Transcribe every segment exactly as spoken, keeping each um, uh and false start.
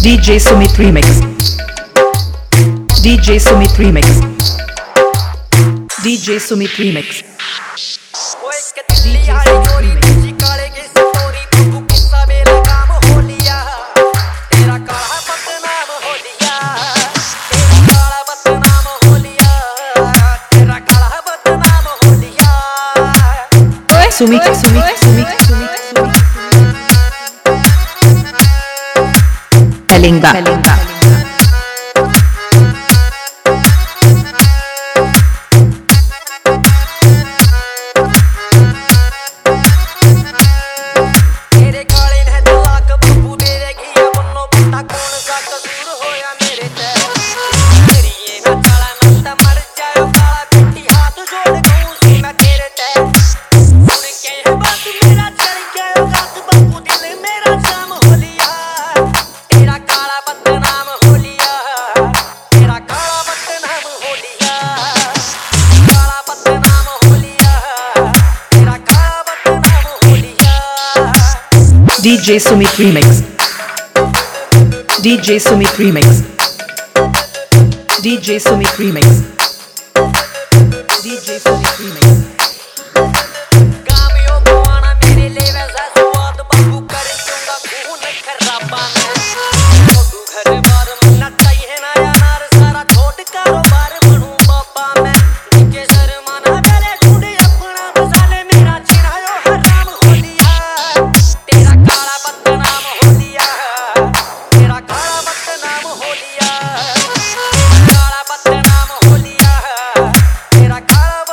D J Sumit Remix. D J Sumit Remix. D J Sumit Remix. Sumit, Sumit, Sumit, Sumit, Kalinga, Kalinga. D J Sumit Remix. D J Sumit Remix. D J Sumit Remix. D J Sumit Remix.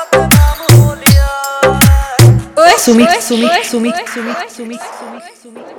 Sumit, Sumit, Sumit, Sumit, Sumit, Sumit, Sumit.